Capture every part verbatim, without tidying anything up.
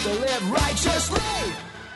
to live righteously.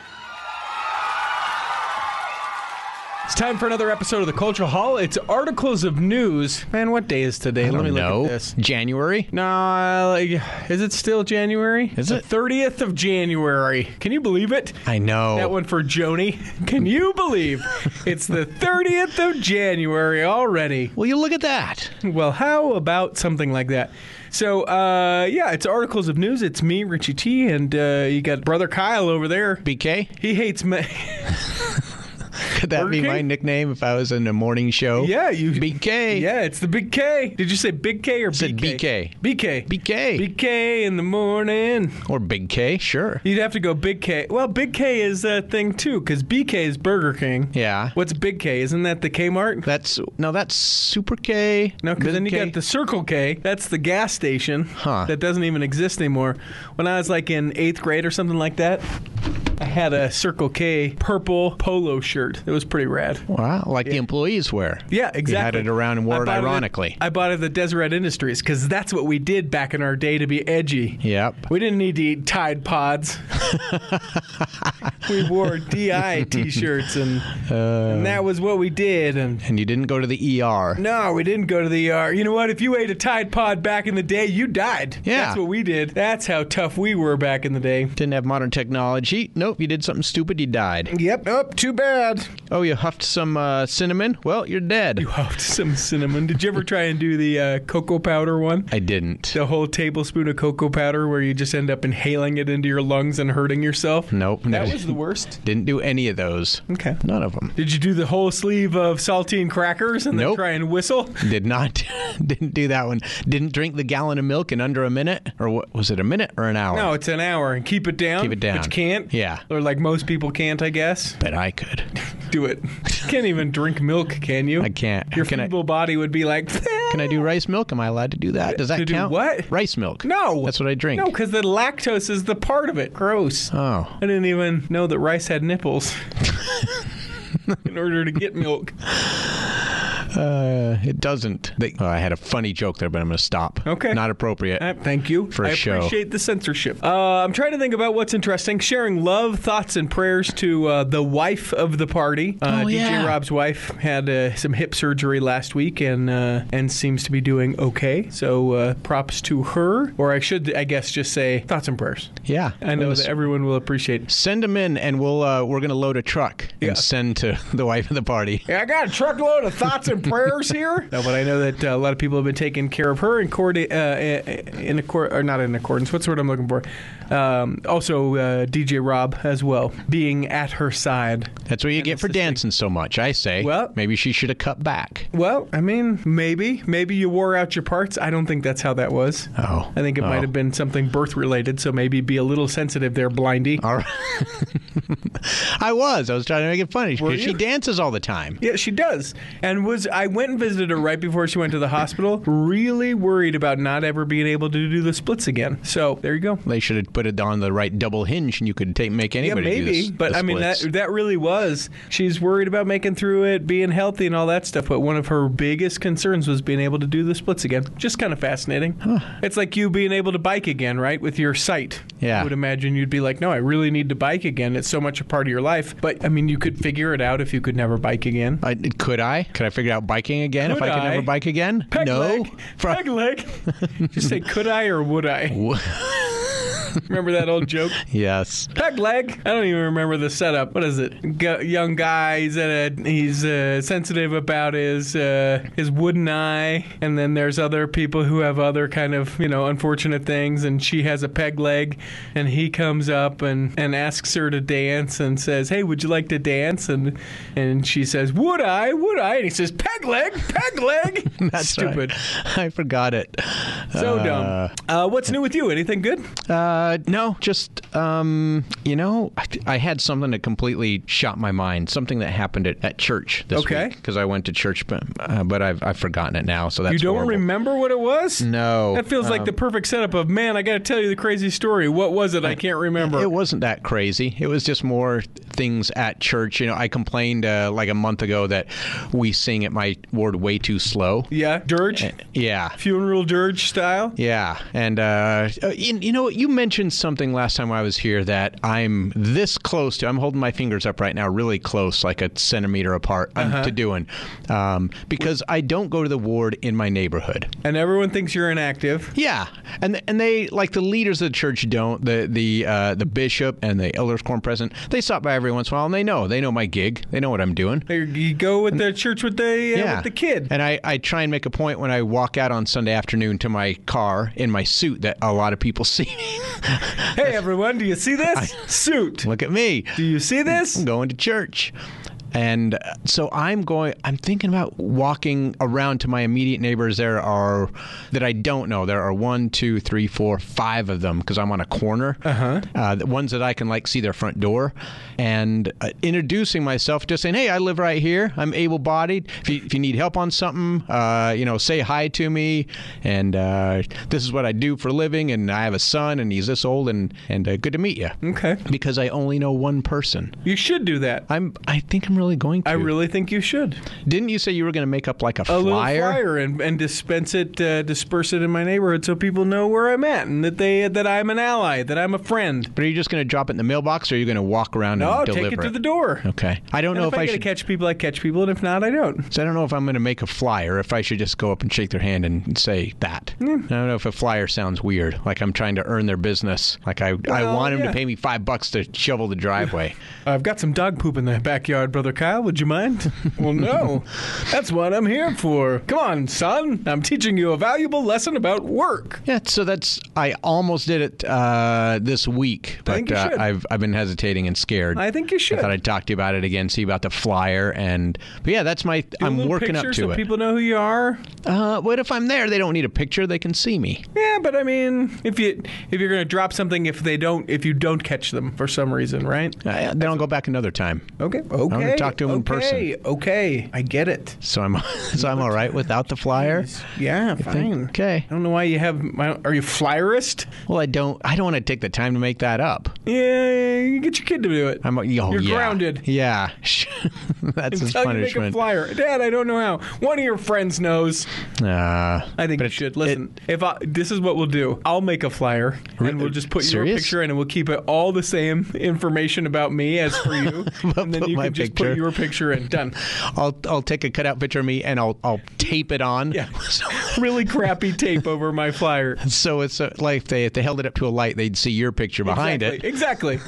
It's time for another episode of the Cultural Hall. It's Articles of News. Man, what day is today? I Let me don't look know. at this. January? No, uh, like, is it still January? Is the it? thirtieth of January. Can you believe it? I know. That one for Joni. Can you believe it's the thirtieth of January already? Will you look at that? Well, how about something like that? So, uh, yeah, it's Articles of News. It's me, Richie T, and uh, you got Brother Kyle over there. B K? He hates me. Could that Burger be King? my nickname if I was in a morning show? Yeah, you. B K. Yeah, it's the Big K. Did you say Big K or I said B K? B K. B K. B K in the morning. Or Big K, sure. You'd have to go Big K. Well, Big K is a thing too, because B K is Burger King. Yeah. What's Big K? Isn't that the Kmart? That's, no, that's Super K. No, because Big then you K. got the Circle K. That's the gas station. Huh. That doesn't even exist anymore. When I was like in eighth grade or something like that, I had a Circle K purple polo shirt. It was pretty rad. Wow, like the employees wear. Yeah, exactly. You had it around and wore I it bought ironically. At, I bought it at the Deseret Industries because that's what we did back in our day to be edgy. Yep. We didn't need to eat Tide Pods. We wore D I T-shirts, and, Uh, and that was what we did. And and you didn't go to the E R. no, we didn't go to the E R. You know what? If you ate a Tide Pod back in the day, you died. Yeah. That's what we did. That's how tough we were back in the day. Didn't have modern technology. Nope, you did something stupid, you died. Yep. Oh, too bad. Oh, you huffed some uh, cinnamon? Well, you're dead. You huffed some cinnamon. Did you ever try and do the uh, cocoa powder one? I didn't. The whole tablespoon of cocoa powder where you just end up inhaling it into your lungs and hurting yourself? Nope. That was the worst. Didn't do any of those. Okay. None of them. Did you do the whole sleeve of saltine crackers and then Nope. try and whistle? Did not. Didn't do that one. Didn't drink the gallon of milk in under a minute? Or what, was it a minute or an hour? No, it's an hour. And keep it down. Keep it down. But you can't? Yeah. Or like most people can't, I guess. Bet I could. Do it. You can't even drink milk, can you? I can't. Your Can I- feeble body would be like, Can I do rice milk? Am I allowed to do that? Does that To do count? what? Rice milk. No. That's what I drink. No, because the lactose is the part of it. Gross. Oh. I didn't even know that rice had nipples in order to get milk. Uh, it doesn't. They, oh, I had a funny joke there, but I'm going to stop. Okay. Not appropriate. Uh, thank you. For a I show. appreciate the censorship. Uh, I'm trying to think about what's interesting. Sharing love, thoughts, and prayers to uh, the wife of the party. Uh, Oh, D J yeah. Rob's wife had uh, some hip surgery last week and uh, and seems to be doing okay. So uh, props to her. Or I should, I guess, just say thoughts and prayers. Yeah. I know Let's that everyone will appreciate. Send them in, and we'll uh, we're going to load a truck Yeah. and send to the wife of the party. Yeah, I got a truckload of thoughts and prayers here. No, but I know that uh, a lot of people have been taking care of her in court, uh, in accord, or not in accordance. What's the word I'm looking for? Um, also, uh, D J Rob as well, being at her side. That's what you get for assisting. dancing so much, I say. Well- maybe she should have cut back. Well, I mean, maybe, maybe you wore out your parts. I don't think that's how that was. Oh. I think it Oh. might have been something birth related. So maybe be a little sensitive there, Blindy. All right. I was. I was trying to make it funny Were because she you? dances all the time. Yeah, she does. And was I went and visited her right before she went to the hospital, really worried about not ever being able to do the splits again. So there you go. They should have put it on the right double hinge, and you could take make Yeah, anybody do maybe. this. But I mean, that that really was. She's worried about making through it, being healthy, and all that stuff. But one of her biggest concerns was being able to do the splits again. Just kind of fascinating. It's like you being able to bike again, right? With your sight. Yeah. I would imagine you'd be like, no, I really need to bike again. It's so much a part of your life. But I mean, you could figure it out if you could never bike again. I, could I? Could I figure out biking again if Could I could I? never bike again? Peg no. leg. Fro- Peg leg. Just say, could I or would I? Remember that old joke? Yes. Peg leg. I don't even remember the setup. What is it? G- young guy. He's at a, he's uh, sensitive about his uh, his wooden eye, and then there's other people who have other kind of you know unfortunate things. And she has a peg leg, and he comes up and, and asks her to dance and says, "Hey, would you like to dance?" And and she says, "Would I? Would I?" And he says, "Peg leg, peg leg." That's Stupid. right. I forgot it. So Uh, dumb. Uh, what's new with you? Anything good? Uh, no, just, um, you know, I, I had something that completely shot my mind. Something that happened at, at church this Okay. week. Because I went to church, but, uh, but I've, I've forgotten it now, so that's You don't horrible. remember what it was? No. That feels like Um, the perfect setup of, man, I got to tell you the crazy story. What was it? I can't remember. It wasn't that crazy. It was just more things at church. You know, I complained uh, like a month ago that we sing at my ward way too slow. Yeah, dirge? Yeah. Funeral dirge style? style. Yeah, and uh, you, you know what? You mentioned something last time I was here that I'm this close to. I'm holding my fingers up right now, really close, like a centimeter apart. I'm Uh-huh. to doing um, because I don't go to the ward in my neighborhood. And everyone thinks you're inactive. Yeah, and and they like the leaders of the church don't. The the uh, the bishop and the elders quorum president, they stop by every once in a while, and they know they know my gig. They know what I'm doing. You go with the church with the uh, Yeah. with the kid. And I, I try and make a point when I walk out on Sunday afternoon to my car in my suit that a lot of people see me. Hey everyone, do you see this suit? Look at me. Do you see this? I'm going to church. And uh, so I'm going, I'm thinking about walking around to my immediate neighbors. There are, that I don't know, there are one, two, three, four, five of them because I'm on a corner. Uh-huh. Uh, the ones that I can like see their front door. And uh, introducing myself, just saying, hey, I live right here. I'm able-bodied. If you, if you need help on something, uh, you know, say hi to me. And uh, this is what I do for a living. And I have a son, and he's this old, and, and uh, good to meet you. Okay. Because I only know one person. You should do that. I'm, I think I'm really going to. I really think you should. Didn't you say you were going to make up like a A flyer? little flyer and, and dispense it, uh, disperse it in my neighborhood so people know where I'm at and that they that I'm an ally, that I'm a friend. But are you just going to drop it in the mailbox, or are you going to walk around No, and take deliver it to the door. Okay. I don't And know if, if, I, I gotta should. catch people, I catch people, and if not, I don't. So I don't know if I'm going to make a flyer, if I should just go up and shake their hand and say that. Mm. I don't know if a flyer sounds weird, like I'm trying to earn their business. Like I, I Well, want them yeah. to pay me five bucks to shovel the driveway. I've got some dog poop in the backyard, Brother Kyle. Would you mind? Well, no. That's what I'm here for. Come on, son. I'm teaching you a valuable lesson about work. Yeah, so that's. I almost did it uh, this week, but think you uh, should. I've I've been hesitating and scared. I think you should. I thought I'd talk to you about it again, see about the flyer, and but yeah, that's my. Do a I'm little working up picture to so it. people know who you are. Uh, what if I'm there? They don't need a picture; they can see me. Yeah, but I mean, if you if you're going to drop something, if they don't, if you don't catch them for some reason, right? Uh, then I'll go back another time. Okay. Okay. I'm gonna talk to 'em in person. Okay. Okay. I get it. So I'm so I'm all right without the flyer. Yeah, think? fine. Okay. I don't know why you have. Are you flyerist? Well, I don't. I don't want to take the time to make that up. Yeah, you get your kid to do it. I'm. Oh, You're yeah. grounded. Yeah. That's his Until you make a punishment. flyer. Dad, I don't know how. One of your friends knows. Uh, I think but you it- should. Listen, if I, this is what we'll do. I'll make a flyer, and we'll just put your Serious? picture in, and we'll keep it all the same information about me as for you. and then put you my can just picture. put your picture in. Done. I'll I'll take a cutout picture of me and I'll I'll tape it on. Yeah. Really crappy tape over my flyer. So it's uh, like if they if they held it up to a light, they'd see your picture behind exactly. it. Exactly.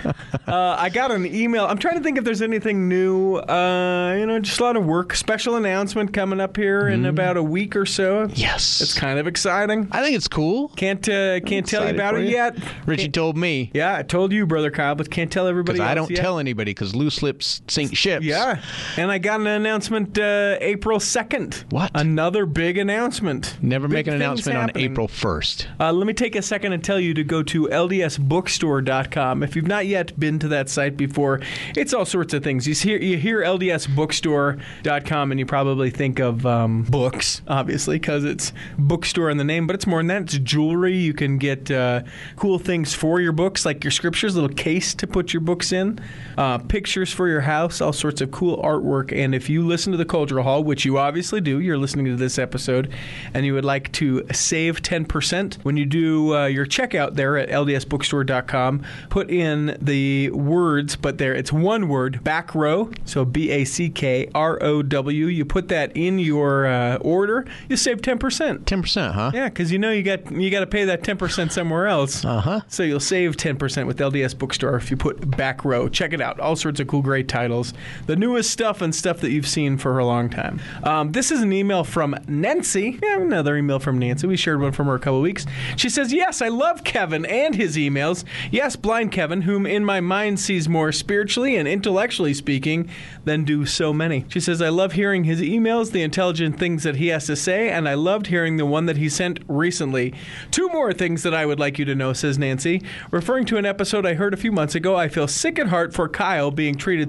uh, I got an email. I'm trying to think if there's anything new. Uh, you know, just a lot of work. Special announcement coming up here in about a week or so. Yes. It's kind of exciting. I think it's cool. Can't uh, can't tell you Excited about for it you. yet. Richie Can't- told me. Yeah, I told you, Brother Kyle, but can't tell everybody Because else I don't yet. tell anybody because loose lips sink ships. Yeah, and I got an announcement uh, April second. What? Another big announcement. Never Big make an things announcement happening. on April first. Uh, let me take a second and tell you to go to L D S bookstore dot com. If you've not yet been to that site before, it's all sorts of things. You hear, you hear L D S bookstore dot com and you probably think of um, books, obviously, because it's bookstore in the name, but it's more than that. It's jewelry. You can get uh, cool things for your books, like your scriptures, a little case to put your books in, uh, pictures for your house, all sorts of cool artwork. And if you listen to the Cultural Hall, which you obviously do, you're listening to this episode, and you would like to save ten percent when you do uh, your checkout there at L D S bookstore dot com, put in the words, but there it's one word, back row, so B A C K R O W. You put that in your uh, order, you save ten percent. ten percent, huh? Yeah, because you know you got you got to pay that ten percent somewhere else. Uh-huh. So you'll save ten percent with L D S Bookstore if you put back row. Check it out. All sorts of cool, great titles. The newest stuff and stuff that you've seen for a long time. Um, this is an email from Nancy. Yeah, another email from Nancy. We shared one from her a couple weeks. She says, yes, I love Kevin and his emails. Yes, blind Kevin, whom in my mind sees more spiritually and intellectually speaking than do so many. She says, I love hearing his emails, the intelligent things that he has to say, and I loved hearing the one that he sent recently. Two more things that I would like you to know, says Nancy. Referring to an episode I heard a few months ago, I feel sick at heart for Kyle being treated so terribly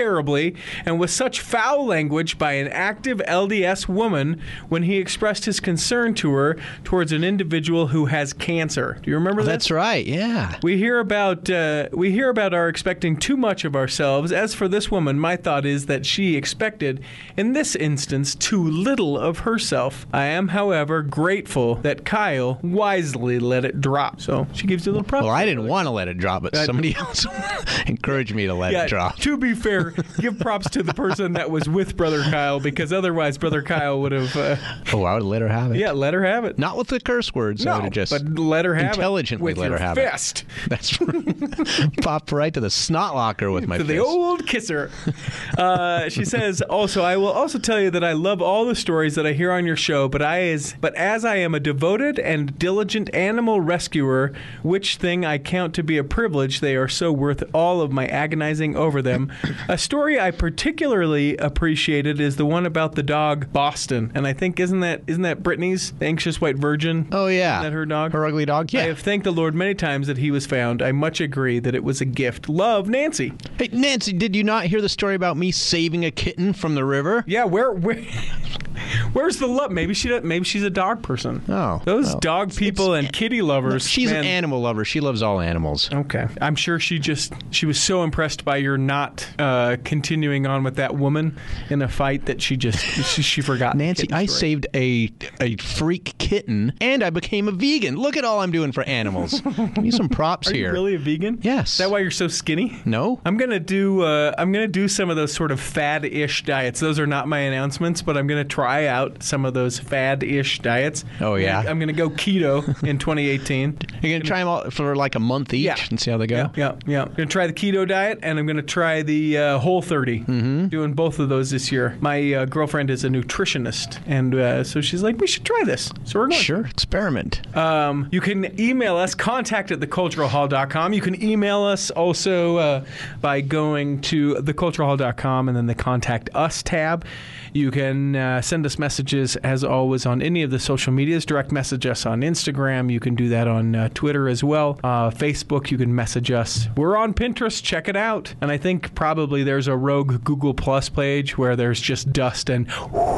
terribly and with such foul language by an active L D S woman when he expressed his concern to her towards an individual who has cancer. Do you remember that? That's right, yeah. We hear about uh, we hear about our expecting too much of ourselves. As for this woman, my thought is that she expected, in this instance, too little of herself. I am, however, grateful that Kyle wisely let it drop. So she gives you a little props. Well, I didn't want to let it drop, but That- somebody else encouraged me to let Yeah, it drop. to be fair, give props to the person that was with Brother Kyle, because otherwise Brother Kyle would have, uh, Oh, I would let her have it. yeah, let her have it. Not with the curse words. I would No, have just but let her have intelligently it with let your her have it. fist. That's right. Popped right to the snot locker with my To fist. the old kisser. Uh, she says, also, I will also tell you that I love all the stories that I hear on your show, but I is but as I am a devoted and diligent animal rescuer, which thing I count to be a privilege, they are so worth all of my agonizing over them. A story I particularly appreciated is the one about the dog Boston. And I think, isn't that isn't that Brittany's, the anxious white virgin? Oh, yeah. Isn't that her dog? Her ugly dog? I Yeah. have thanked the Lord many times that he was found. I much agree that it was a gift. Love, Nancy. Hey, Nancy, did you not hear the story about me saving a kitten from the river? Yeah, where where where's the love? Maybe she maybe she's a dog person. Oh, those well, dog people and kitty lovers. She's man. an animal lover. She loves all animals. Okay, I'm sure she just she was so impressed by your not uh, continuing on with that woman in a fight that she just she, she forgot. the Nancy, kitten I story. saved a a freak kitten, and I became a vegan. Look at all I'm doing for animals. Give me some props Are here. you really a vegan? Yes. Is that why you're so skinny? No. I'm gonna do uh, I'm gonna do some of those sort of fad-ish diets. Those are not my announcements, but I'm gonna try out some of those fad-ish diets. Oh, yeah? I'm gonna go keto in twenty eighteen. You're going to try them all for like a month each Yeah. and see how they go? Yeah, yeah, yeah. I'm gonna try the keto diet, and I'm gonna try the uh, Whole thirty. Mm-hmm. Doing both of those this year. My uh, girlfriend is a nutritionist, and uh, so she's like, we should try this. So we're going. Sure, experiment. Um, you can email us, contact at the cultural hall dot com. You can email us also uh, by going to the cultural hall dot com and then the Contact Us tab. You can uh, send us messages, as always, on any of the social medias. Direct message us on Instagram. You can do that on uh, Twitter as well. Uh, Facebook, you can message us. We're on Pinterest. Check it out. And I think probably there's a rogue Google Plus page where there's just dust and...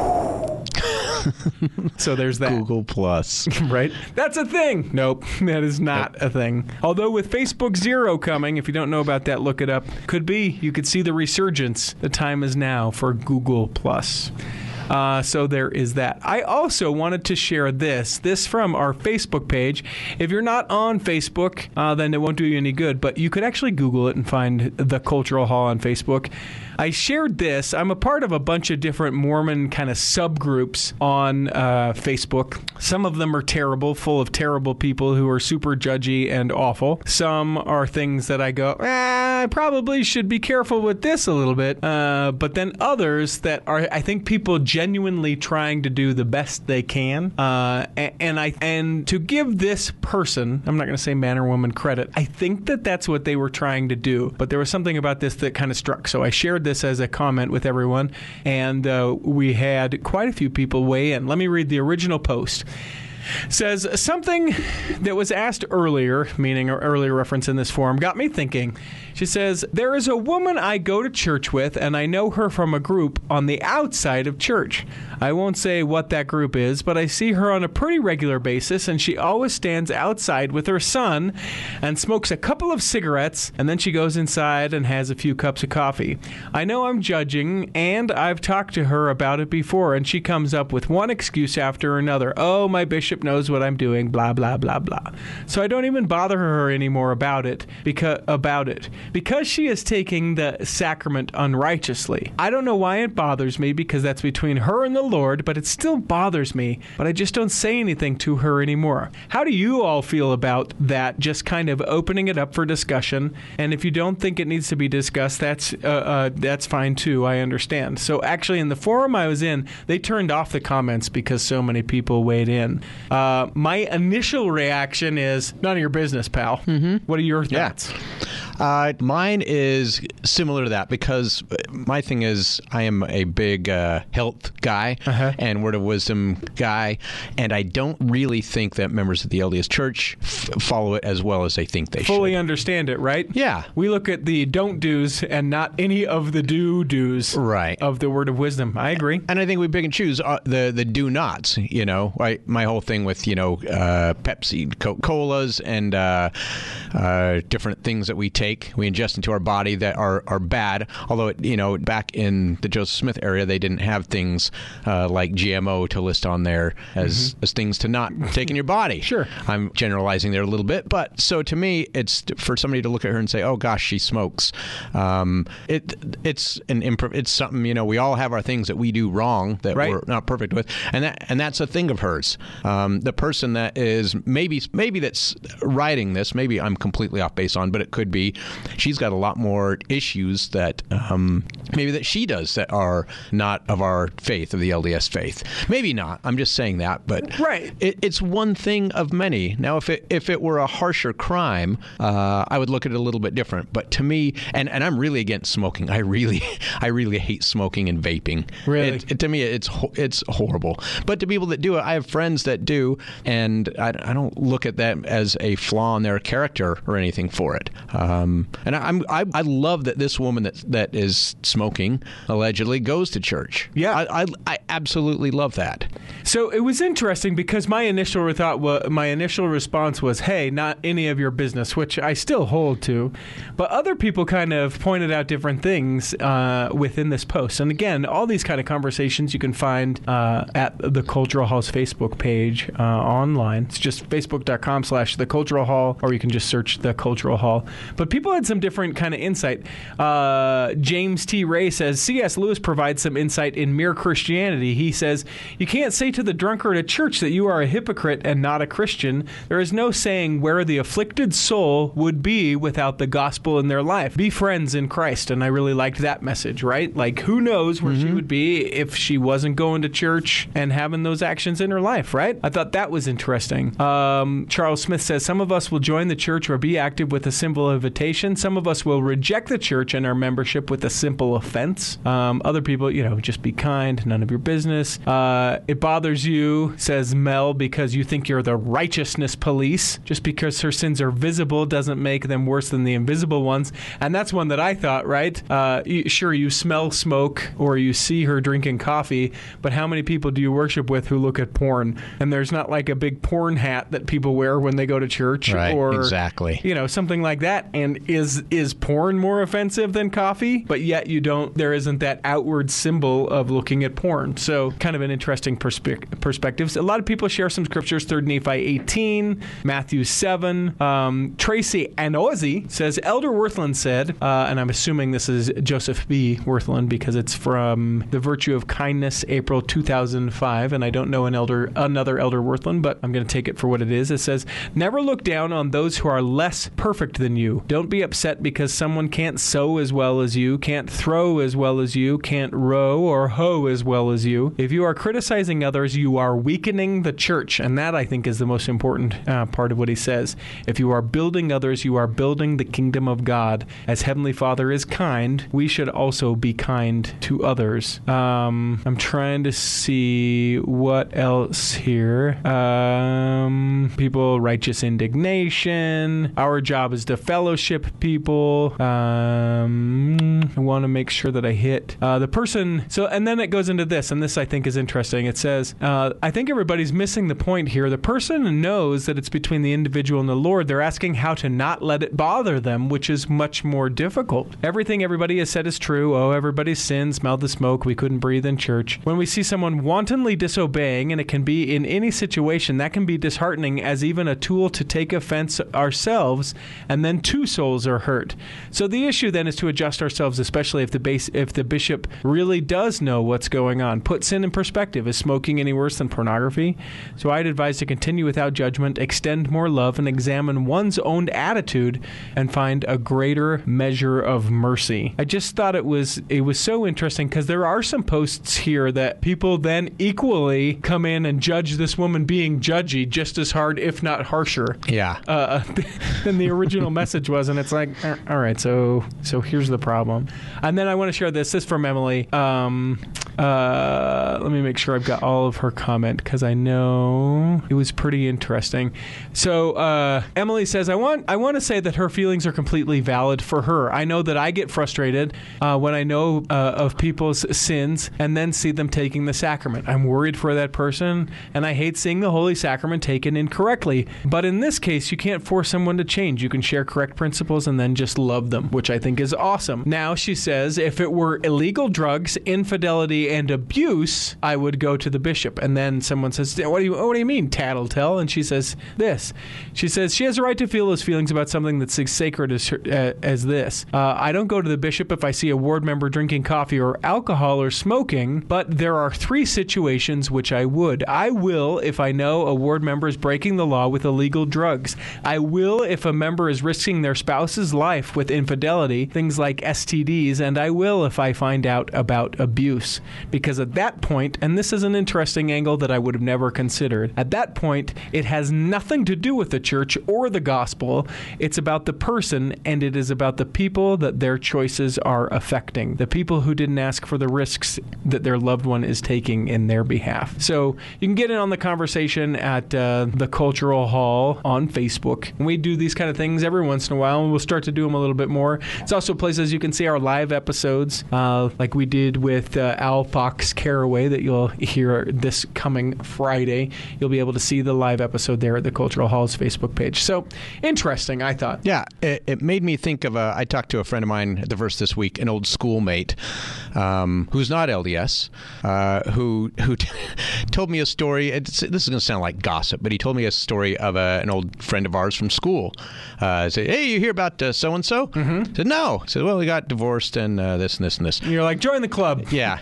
So there's that. Google Plus. Right? That's a thing. Nope, that is not a thing. Although with Facebook Zero coming, if you don't know about that, look it up. Could be. You could see the resurgence. The time is now for Google Plus. Uh, so there is that. I also wanted to share this. This from our Facebook page. If you're not on Facebook, uh, then it won't do you any good. But you could actually Google it and find the Cultural Hall on Facebook. I shared this. I'm a part of a bunch of different Mormon kind of subgroups on uh, Facebook. Some of them are terrible, full of terrible people who are super judgy and awful. Some are things that I go, ah, I probably should be careful with this a little bit. Uh, but then others that are, I think, people genuinely trying to do the best they can. Uh, and, and I and to give this person, I'm not going to say man or woman, credit, I think that that's what they were trying to do. But there was something about this that kind of struck. So I shared this as a comment with everyone, and uh, we had quite a few people weigh in. Let me read the original post. Says, something that was asked earlier, meaning an earlier reference in this forum, got me thinking. She says, there is a woman I go to church with, and I know her from a group on the outside of church. I won't say what that group is, but I see her on a pretty regular basis, and she always stands outside with her son and smokes a couple of cigarettes, and then she goes inside and has a few cups of coffee. I know I'm judging, and I've talked to her about it before, and she comes up with one excuse after another. Oh, my bishop knows what I'm doing, blah, blah, blah, blah. So I don't even bother her anymore about it, because, about it, because she is taking the sacrament unrighteously. I don't know why it bothers me, because that's between her and the Lord, but it still bothers me, but I just don't say anything to her anymore. How do you all feel about that, just kind of opening it up for discussion? And if you don't think it needs to be discussed, that's uh, uh, that's fine too, I understand. So actually in the forum I was in, they turned off the comments because so many people weighed in. Uh, my initial reaction is, none of your business, pal. Mm-hmm. What are your thoughts? Yeah. Uh, mine is similar to that, because my thing is I am a big uh, health guy uh-huh. and Word of Wisdom guy, and I don't really think that members of the L D S Church f- follow it as well as they think they Fully should. Fully understand it, right? Yeah. We look at the don't do's and not any of the do do's right. of the Word of Wisdom. I agree. And I think we pick and choose uh, the the do nots. You know, I, my whole thing with you know uh, Pepsi, Coca-Colas, and uh, uh, different things that we take, we ingest into our body that are, are bad. Although it, you know, back in the Joseph Smith area, they didn't have things uh, like G M O to list on there as mm-hmm. as things to not take in your body. Sure. I'm generalizing there a little bit, but so to me, it's for somebody to look at her and say, "Oh gosh, she smokes." Um, it it's an improv. It's something, you know. We all have our things that we do wrong that right. we're not perfect with, and that and that's a thing of hers. Um, the person that is maybe maybe that's writing this, maybe I'm completely off base on, but it could be she's got a lot more issues that um, maybe that she does that are not of our faith, of the L D S faith. Maybe not. I'm just saying that, but right. it, it's one thing of many. Now, if it if it were a harsher crime, uh, I would look at it a little bit different. But to me, and, and I'm really against smoking. I really, I really hate smoking and vaping. Really, it, it, to me, it's it's horrible. But to people that do it, I have friends that do, and I, I don't look at that as a flaw in their character or anything for it. Um, and I, I'm I, I love that this woman that that is smoking allegedly goes to church. Yeah, I I, I absolutely love that. So it was interesting because my initial thought, was, my initial response was, "Hey, not any of your business," which I still hold to. But other people kind of pointed out different things uh, within this post. And again, all these kind of conversations you can find uh, at the Cultural Hall's Facebook page uh, online. It's just facebook.com slash the Cultural Hall, or you can just search the Cultural Hall. But people had some different kind of insight. Uh, James T. Ray says, C S. Lewis provides some insight in Mere Christianity. He says, you can't say to the drunkard at church that you are a hypocrite and not a Christian. There is no saying where the afflicted soul would be without the gospel in their life. Be friends in Christ. And I really liked that message, right? Like, who knows where mm-hmm. she would be if she wasn't going to church and having those actions in her life, right? I thought that was interesting. Um, Charles Smith says, some of us will join the church or be active with a simple invitation. Some of us will reject the church and our membership with a simple offense. Um, other people, you know, just be kind, none of your business. Uh, it bothers you, says Mel, because you think you're the righteousness police. Just because her sins are visible doesn't make them worse than the invisible ones. And that's one that I thought, right? Uh, you, sure, you smell smoke or you see her drinking coffee, but how many people do you worship with who look at porn? And there's not like a big porn hat that people wear when they go to church, right, or exactly, you know, something like that. And is is porn more offensive than coffee? But yet you don't. There isn't that outward symbol of looking at porn. So kind of an interesting perspe- perspective. A lot of people share some scriptures. Third Nephi eighteen, Matthew seven. Um, Tracy Anozzi says, Elder Worthland said, uh, and I'm assuming this is Joseph B. Worthland because it's from The Virtue of Kindness, April two thousand five, and I don't know an elder, another Elder Worthland, but I'm going to take it for what it is. It says, never look down on those who are less perfect than you. Don't be upset because someone can't sew as well as you, can't throw as well as you, can't row or hoe as well as you. If you are criticizing others, you are weakening the church, and that, I think, is the most important uh, part of what he says. If you are building others, you are building the kingdom of God. As Heavenly Father is kind, we should also be kind to others. Um, I'm trying to see what else here. Um, people, righteous indignation. Our job is to fellowship people. Um, I want to make sure that I hit uh, the person. So, and then it goes into this, and this I think is interesting. It says, uh, I think everybody's missing the point here. The person knows that it's between the individual and the Lord. They're asking how to not let it bother them, which is much more difficult. Everything everybody has said is true. Oh, everybody's sin, smelled the smoke, we couldn't breathe in church. When we see someone wantonly disobeying, and it can be in any situation, that can be disheartening as even a tool to take offense ourselves, and then two souls are hurt. So the issue then is to adjust ourselves, especially if if the base if the bishop really does know what's going on. Put sin in perspective. Is smoking any worse than pornography? So I'd advise to continue without judgment, extend more love, and examine one's own attitude and find a greater measure of mercy. I just thought it was it was so interesting because there are some posts here that people then equally come in and judge this woman being judgy just as hard, if not harsher. Yeah. Uh, than the original message was, and it's like, all right, so so here's the problem. And then I want to share this. This is from Emily. Um, uh, let me make sure I've got all of her comment because I know it was pretty interesting. So uh, Emily says, I want I want to say that her feelings are completely valid for her. I know that I get frustrated uh, when I know uh, of people's sins and then see them taking the sacrament. I'm worried for that person, and I hate seeing the Holy Sacrament taken incorrectly. But in this case, you can't force someone to change. You can share correct principles and then just love them, which I think is awesome. Now, she says, if it were illegal drugs, infidelity, and abuse, I would go to the bishop. And then someone says, what do you, what do you mean, tattletale? And she says this. She says, she has a right to feel those feelings about something that's as sacred as, her, uh, as this. Uh, I don't go to the bishop if I see a ward member drinking coffee or alcohol or smoking, but there are three situations which I would. I will if I know a ward member is breaking the law with illegal drugs. I will if a member is risking their spouse's life with infidelity, things like S T Ds, and I will if I find out about abuse. Because at that point, and this is an interesting angle that I would have never considered, at that point, it has nothing to do with the church or the gospel. It's about the person, and it is about the people that their choices are affecting, the people who didn't ask for the risks that their loved one is taking in their behalf. So you can get in on the conversation at uh, the Cultural Hall on Facebook. And we do these kind of things every once in a while, and we'll start to do them a little bit more. It's also places you can see our live episodes, uh, like we did with uh, Al Fox Caraway that you'll hear this coming Friday. You'll be able to see the live episode there at the Cultural Hall's Facebook page. So interesting, I thought. Yeah, it, it made me think of a, I talked to a friend of mine at the verse this week, an old schoolmate um, who's not L D S, uh, who who t- told me a story. It's, this is going to sound like gossip, but he told me a story of a, an old friend of ours from school. Uh, said, hey, you hear about uh, so-and-so? Mm-hmm. I said, no. I said, well, we got divorced and uh, this and this and this. And you're like, join the club. Yeah.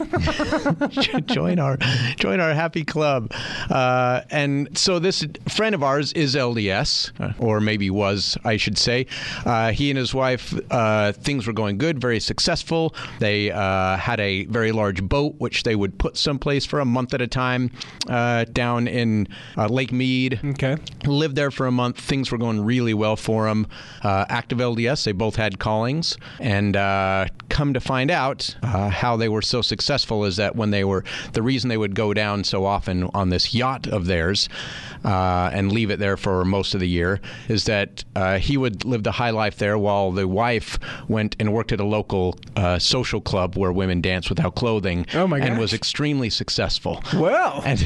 join our join our happy club. Uh, and so this friend of ours is L D S, or maybe was, I should say. Uh, he and his wife, uh, things were going good, very successful. They uh, had a very large boat, which they would put someplace for a month at a time uh, down in uh, Lake Mead. Okay. Lived there for a month. Things were going really well for them. Uh, active L D S, they both had callings. And uh, come to find out uh, how they were so successful is that when they were, the reason they would go down so often on this yacht of theirs uh, and leave it there for most of the year is that uh, he would live the high life there while the wife went and worked at a local uh, social club where women dance without clothing. Oh my and gosh. was extremely successful. Well, And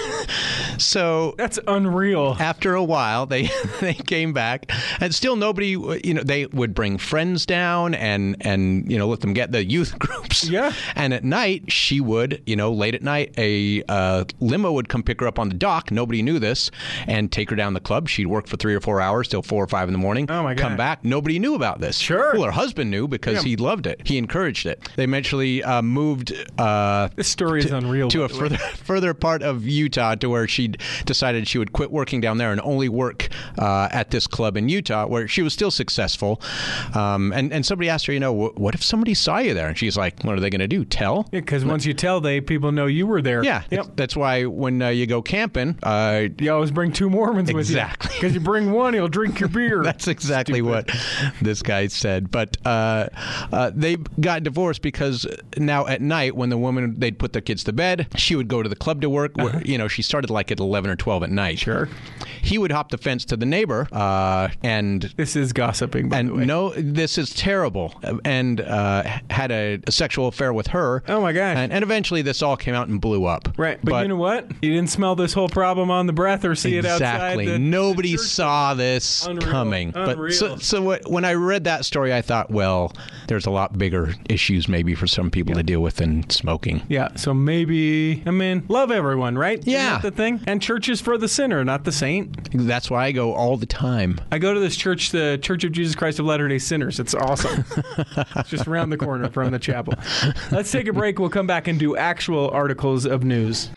so that's unreal. after a while, they they came back, and still nobody, you know, they would bring friends down and and you know let them get the youth groups. Yeah. And at night, she would, you know, late at night, a uh, limo would come pick her up on the dock. Nobody knew this, and take her down the club. She'd work for three or four hours till four or five in the morning. Oh my God. Come back. Nobody knew about this. Sure. Well, her husband knew because Yeah. he loved it. He encouraged it. They eventually uh, moved. Uh, This story is unreal. to by a the way. further further part of Utah, to where she decided she would quit working down there and only work uh, at this club in Utah, where she was still successful. Um, and and somebody asked her, you know, what if somebody saw you there? And she's like, what are they going to do? Tell? Yeah, because once you tell, they people know you were there. Yeah, Yep. that's why when uh, you go camping, uh, You always bring two Mormons with you. Exactly. Because you bring one, he'll drink your beer. that's exactly Stupid. what this guy said. But uh, uh, they got divorced because now at night, when the woman, they'd put their kids to bed, she would go to the club to work. Where, you know, she started like at eleven or twelve at night. Sure. He would hop the fence to the neighbor, uh, and This is gossiping, by and the way. no, this is terrible, and uh, had a, a sexual affair with her. Oh, my gosh. And, and eventually, this all came out and blew up. Right, but, you know what? You didn't smell this whole problem on the breath or see it outside. Exactly. the- Nobody the church. saw this Unreal. coming. But Unreal. so, so what, when I read that story, I thought, well, there's a lot bigger issues maybe for some people to deal with than smoking. Yeah, so maybe, I mean, love everyone, right? Isn't Yeah. that the thing? And church is for the sinner, not the saint. That's why I go all the time. I go to this church, the Church of Jesus Christ of Latter-day Sinners. It's awesome. It's just around the corner from the chapel. Let's take a break. We'll come back and do actual articles of news.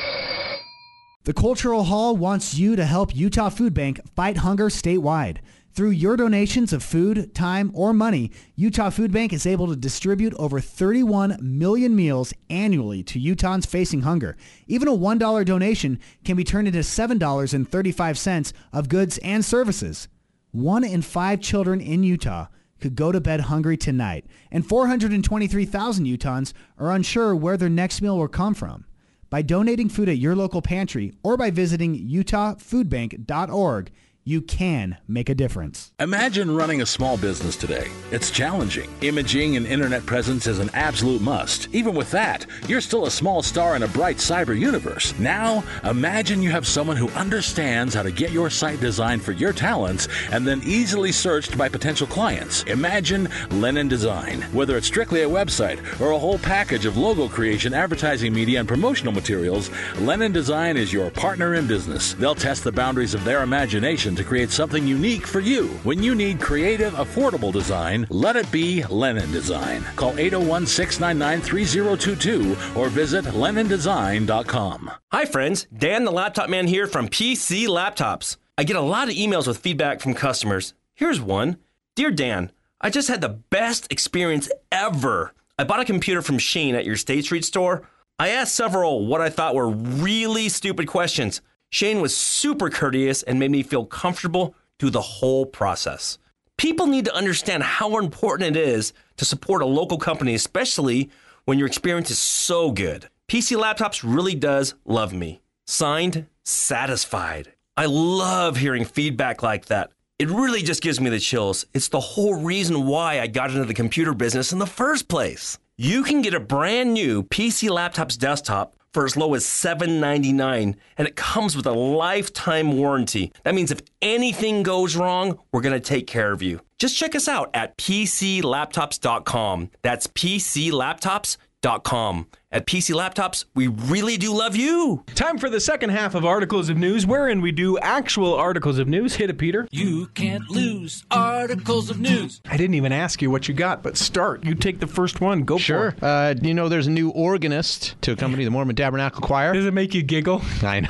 The Cultural Hall wants you to help Utah Food Bank fight hunger statewide. Through your donations of food, time, or money, Utah Food Bank is able to distribute over thirty-one million meals annually to Utahns facing hunger. Even a one dollar donation can be turned into seven dollars and thirty-five cents of goods and services. One in five children in Utah could go to bed hungry tonight, and four hundred twenty-three thousand Utahns are unsure where their next meal will come from. By donating food at your local pantry or by visiting utah food bank dot org, you can make a difference. Imagine running a small business today. It's challenging. Imaging and internet presence is an absolute must. Even with that, you're still a small star in a bright cyber universe. Now, imagine you have someone who understands how to get your site designed for your talents and then easily searched by potential clients. Imagine Lennon Design. Whether it's strictly a website or a whole package of logo creation, advertising media, and promotional materials, Lennon Design is your partner in business. They'll test the boundaries of their imagination to create something unique for you. When you need creative, affordable design, let it be Lennon Design. Call eight oh one, six nine nine, three oh two two or visit lennon design dot com. Hi friends, Dan the Laptop Man here from P C Laptops. I get a lot of emails with feedback from customers. Here's one. Dear Dan, I just had the best experience ever. I bought a computer from Shane at your State Street store. I asked several what I thought were really stupid questions. Shane was super courteous and made me feel comfortable through the whole process. People need to understand how important it is to support a local company, especially when your experience is so good. P C Laptops really does love me. Signed, Satisfied. I love hearing feedback like that. It really just gives me the chills. It's the whole reason why I got into the computer business in the first place. You can get a brand new P C Laptops desktop for as low as seven ninety-nine, and it comes with a lifetime warranty. That means if anything goes wrong, we're going to take care of you. Just check us out at p c laptops dot com. That's p c laptops dot com. At P C Laptops, we really do love you. Time for the second half of Articles of News, wherein we do actual articles of news. Hit it, Peter. You can't lose articles of news. I didn't even ask you what you got, but start. You take the first one. Go Sure. for it. Uh, you know, there's a new organist to accompany the Mormon Tabernacle Choir. Does it make you giggle? I know.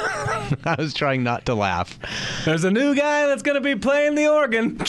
I was trying not to laugh. There's a new guy that's going to be playing the organ.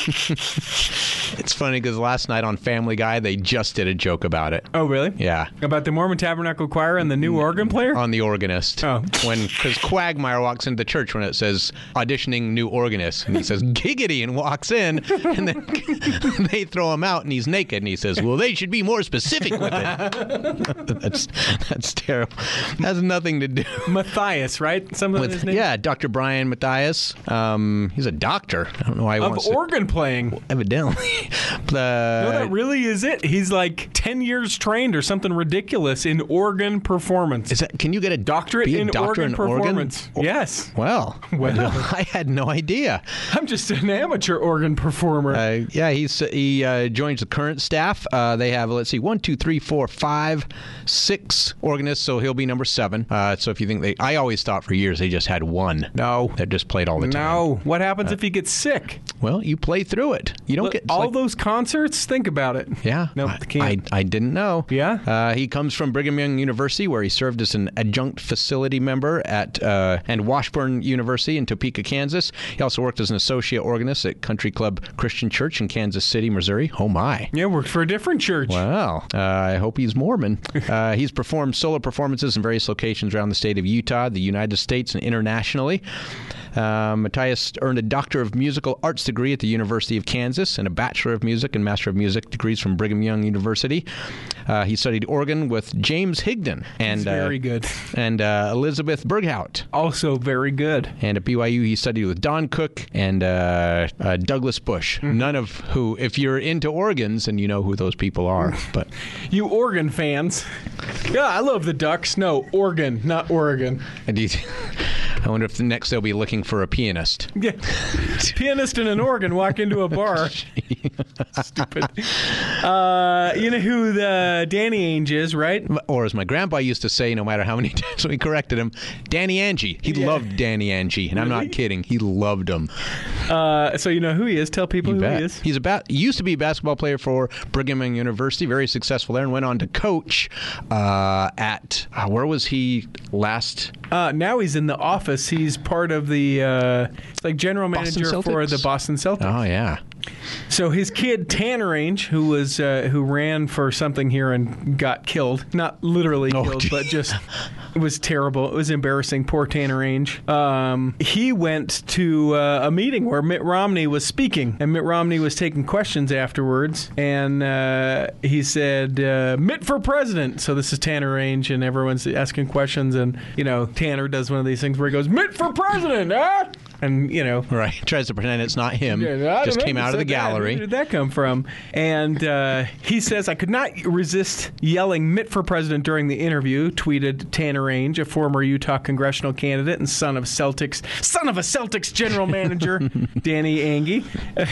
It's funny because last night on Family Guy, they just did a joke about it. Oh, really? Yeah. About the Mormon Tabernacle Choir and the new organ player? On the organist. Oh. When, because Quagmire walks into the church when it says auditioning new organist. And he says, giggity, and walks in. And then they throw him out and he's naked. And he says, well, they should be more specific with it. that's that's terrible. Has nothing to do Matthias, right? Some of with, his name? yeah, Doctor Brian Matthias. Um, he's a doctor. I don't know why he Of wants to. organ playing. Evidently. uh, No, that really is it. He's like ten years trained or something ridiculous in organ performance. Is that? Can you get a Doctorate be a in doctor organ in performance. Organ? Yes. Well, Well. I had no idea. I'm just an amateur organ performer. Uh, yeah, he's he uh, joins the current staff. Uh, they have, let's see, one, two, three, four, five, six organists. So he'll be number seven. Uh, so if you think they, I always thought for years they just had one. No. That just played all the time. No. What happens if he gets sick? Well, you play through it. You don't Look, get it's all like, those concerts. Think about it. Yeah. Nope, I, can't. I, I didn't know. Yeah? Uh, he comes from Brigham Young University, where he served as an adjunct facility member at uh, and Washburn University in Topeka, Kansas. He also worked as an associate organist at Country Club Christian Church in Kansas City, Missouri. Oh, my. Yeah, worked for a different church. Wow. Uh, I hope he's Mormon. Uh, he's performed solo performances in various locations around the state of Utah, the United States, and internationally. Um, Matthias earned a Doctor of Musical Arts degree at the University of Kansas and a Bachelor of Music and Master of Music degrees from Brigham Young University. Uh, he studied organ with James Higdon and He's very uh, good. and uh, Elizabeth Berghout. Also very good. And at B Y U, he studied with Don Cook and uh, uh, Douglas Bush. Mm-hmm. None of who, if you're into organs, and you know who those people are. But You organ fans. Yeah, I love the Ducks. No, organ, not Oregon. and he, I wonder if the next they'll be looking for a pianist. Yeah. Pianist and an organ walk into a bar. Stupid. Uh, you know who the Danny Ainge is, right? Or as my grandpa used to say, no matter how many times we corrected him, Danny Angie. He Yeah. loved Danny Angie, and I'm Really? not kidding. He loved him. Uh, so you know who he is. Tell people You who bet. he is. He's about he used to be a basketball player for Brigham Young University, very successful there, and went on to coach uh, at uh, where was he last? Uh, now he's in the office. He's part of the uh, like general Boston manager for Celtics? the Boston Celtics. Oh yeah. So his kid Tanner Ainge, who was uh, who ran for something here and got killed, not literally Oh, killed, gee. but just it was terrible. It was embarrassing. Poor Tanner Ainge. Um, he went to uh, a meeting where Mitt Romney was speaking, and Mitt Romney was taking questions afterwards, and uh, he said, uh, "Mitt for president." So this is Tanner Ainge, and everyone's asking questions, and you know Tanner does one of these things where he goes, "Mitt for president," ah! And you know. Right. Tries to pretend it's not him. Yeah, I Just don't came know. out of the Said that. gallery. Where did that come from? And uh, he says, I could not resist yelling Mitt for president during the interview, tweeted Tanner Ainge, a former Utah congressional candidate and son of Celtics, son of a Celtics general manager, Danny Angie.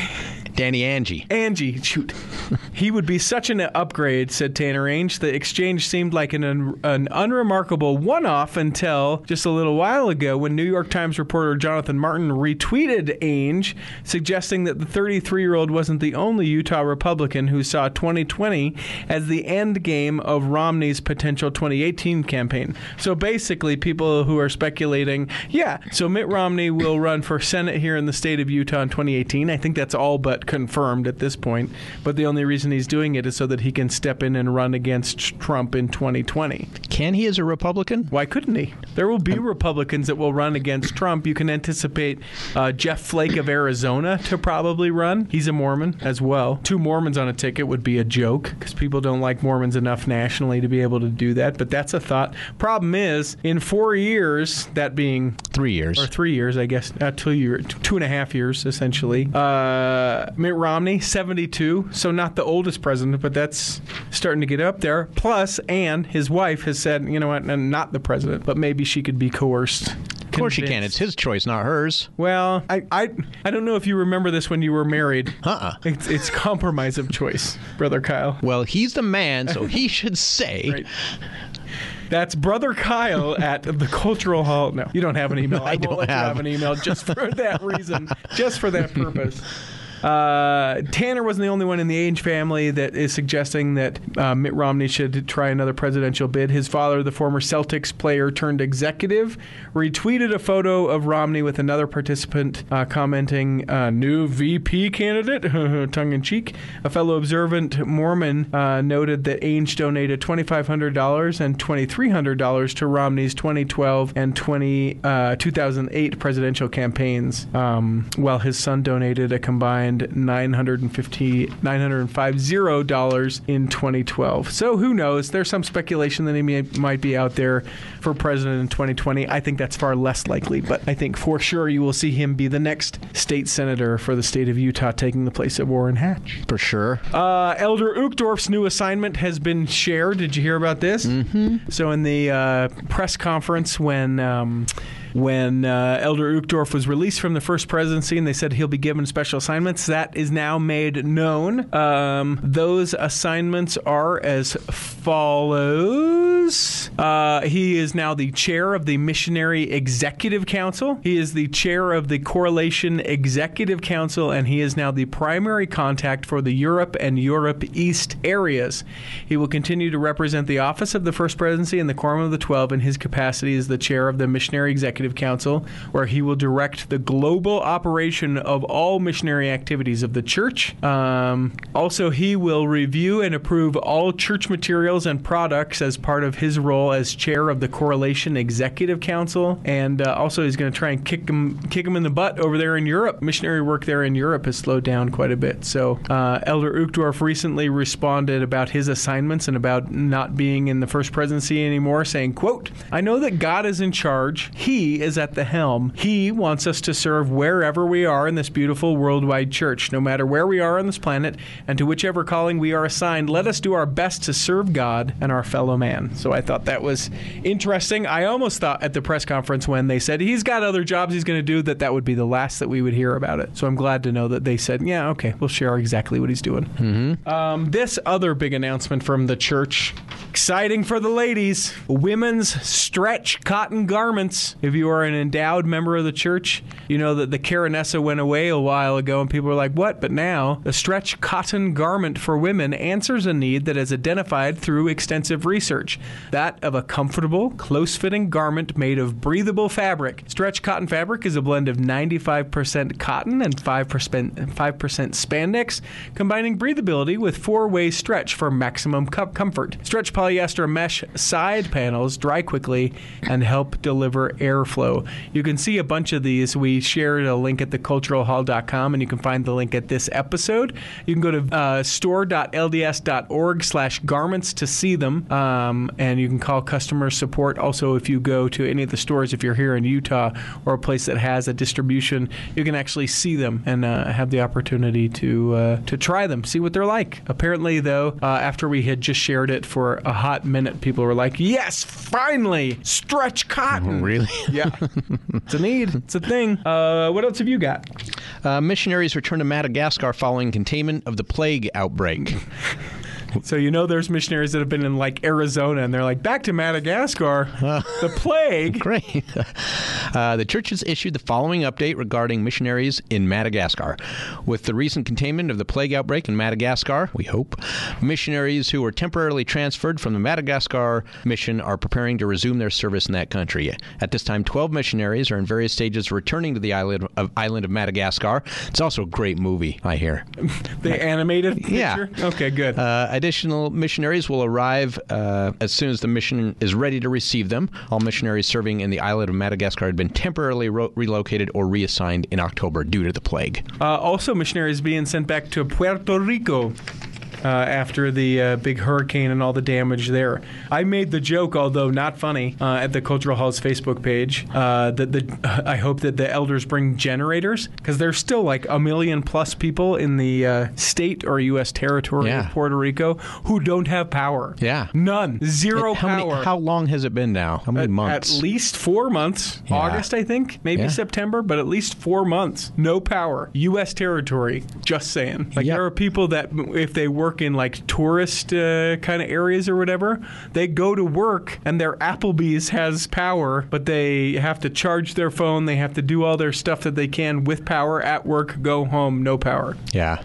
Danny Angie. Angie, shoot. He would be such an upgrade, said Tanner Ainge. The exchange seemed like an, un- an unremarkable one-off until just a little while ago when New York Times reporter Jonathan Martin retweeted Ainge, suggesting that the thirty-three-year-old wasn't the only Utah Republican who saw twenty twenty as the end game of Romney's potential twenty eighteen campaign. So basically, people who are speculating, yeah, so Mitt Romney will run for Senate here in the state of Utah in twenty eighteen. I think that's all but confirmed at this point. But the only reason he's doing it is so that he can step in and run against Trump in twenty twenty. Can he as a Republican? Why couldn't he? There will be Republicans that will run against Trump. You can anticipate uh, Jeff Flake of Arizona to probably run. He's a Mormon as well. Two Mormons on a ticket would be a joke because people don't like Mormons enough nationally to be able to do that. But that's a thought. Problem is, in four years, that being Three years. or three years, I guess, uh, two year, two and a half years essentially. Uh, Mitt Romney, seventy-two, so not the oldest president, but that's starting to get up there. Plus, Anne, his wife, has said, you know what, and not the president, but maybe she could be coerced. Of course she can. It's his choice, not hers. Well, I, I, I don't know if you remember this when you were married. Uh-uh. It's, it's compromise of choice, Brother Kyle. Well, he's the man, so he should say. Right. That's Brother Kyle at the Cultural Hall. No, you don't have an email. I won't don't let you have. have an email just for that reason, just for that purpose. Uh, Tanner wasn't the only one in the Ainge family that is suggesting that uh, Mitt Romney should try another presidential bid. His father, the former Celtics player turned executive, retweeted a photo of Romney with another participant uh, commenting, uh, new V P candidate, tongue-in-cheek. A fellow observant Mormon uh, noted that Ainge donated twenty-five hundred dollars and twenty-three hundred dollars to Romney's twenty twelve and twenty, uh, two thousand eight presidential campaigns, um, while his son donated a combined nine hundred fifty dollars in twenty twelve. So who knows? There's some speculation that he may, might be out there for president in twenty twenty. I think that's far less likely, but I think for sure you will see him be the next state senator for the state of Utah, taking the place of Warren Hatch. For sure. Uh, Elder Uchtdorf's new assignment has been shared. Did you hear about this? Mm-hmm. So in the uh, press conference when... Um, When uh, Elder Uchtdorf was released from the first presidency and they said he'll be given special assignments, that is now made known. Um, those assignments are as follows. Uh, he is now the chair of the Missionary Executive Council. He is the chair of the Correlation Executive Council, and he is now the primary contact for the Europe and Europe East areas. He will continue to represent the office of the First Presidency and the Quorum of the Twelve in his capacity as the chair of the Missionary Executive Council, where he will direct the global operation of all missionary activities of the church. Um, also, he will review and approve all church materials and products as part of his role as chair of the Correlation Executive Council. And uh, also, he's going to try and kick him, kick him in the butt over there in Europe. Missionary work there in Europe has slowed down quite a bit. So, uh, Elder Uchtdorf recently responded about his assignments and about not being in the First Presidency anymore, saying, quote, "I know that God is in charge. He is at the helm. He wants us to serve wherever we are in this beautiful worldwide church. No matter where we are on this planet and to whichever calling we are assigned, let us do our best to serve God God and our fellow man. So I thought that was interesting. I almost thought at the press conference when they said he's got other jobs he's going to do that that would be the last that we would hear about it. So I'm glad to know that they said, yeah, okay, we'll share exactly what he's doing. Mm-hmm. Um, this other big announcement from the church, exciting for the ladies, women's stretch cotton garments. If you are an endowed member of the church, you know that the Carinessa went away a while ago and people were like, what? But now the stretch cotton garment for women answers a need that is identified through extensive research. That of a comfortable, close-fitting garment made of breathable fabric. Stretch cotton fabric is a blend of ninety-five percent cotton and five percent, five percent spandex, combining breathability with four-way stretch for maximum co- comfort. Stretch polyester mesh side panels dry quickly and help deliver airflow. You can see a bunch of these. We shared a link at the cultural hall dot com, and you can find the link at this episode. You can go to uh, store dot l d s dot org slash garments to see them, um, and you can call customer support. Also, if you go to any of the stores, if you're here in Utah or a place that has a distribution, you can actually see them and uh, have the opportunity to uh, to try them, see what they're like. Apparently, though, uh, after we had just shared it for a hot minute, people were like, yes, finally, stretch cotton. Really? Yeah. It's a need. It's a thing. Uh, what else have you got? Uh, missionaries return to Madagascar following containment of the plague outbreak. So you know there's missionaries that have been in like Arizona and they're like, back to Madagascar, uh, the plague. Great. Uh, the church has issued the following update regarding missionaries in Madagascar. With the recent containment of the plague outbreak in Madagascar, we hope, missionaries who were temporarily transferred from the Madagascar mission are preparing to resume their service in that country. At this time, twelve missionaries are in various stages of returning to the island of, island of Madagascar. It's also a great movie, I hear. The animated picture? Yeah. Okay, good. Uh, Additional missionaries will arrive uh, as soon as the mission is ready to receive them. All missionaries serving in the island of Madagascar had been temporarily ro- relocated or reassigned in October due to the plague. Uh, also, missionaries being sent back to Puerto Rico. Uh, after the uh, big hurricane and all the damage there. I made the joke, although not funny, uh, at the Cultural Hall's Facebook page, uh, that the I hope that the elders bring generators, because there's still like a million plus people in the uh, state or U S territory yeah. of Puerto Rico who don't have power. Yeah. None. Zero it, how power. Many, how long has it been now? How many at, months? At least four months. Yeah. August, I think. Maybe yeah. September, but at least four months. No power. U S territory. Just saying. Like, yep. there are people that, if they work in like tourist uh, kind of areas or whatever, they go to work and their Applebee's has power, but they have to charge their phone. They have to do all their stuff that they can with power at work, go home, no power. Yeah.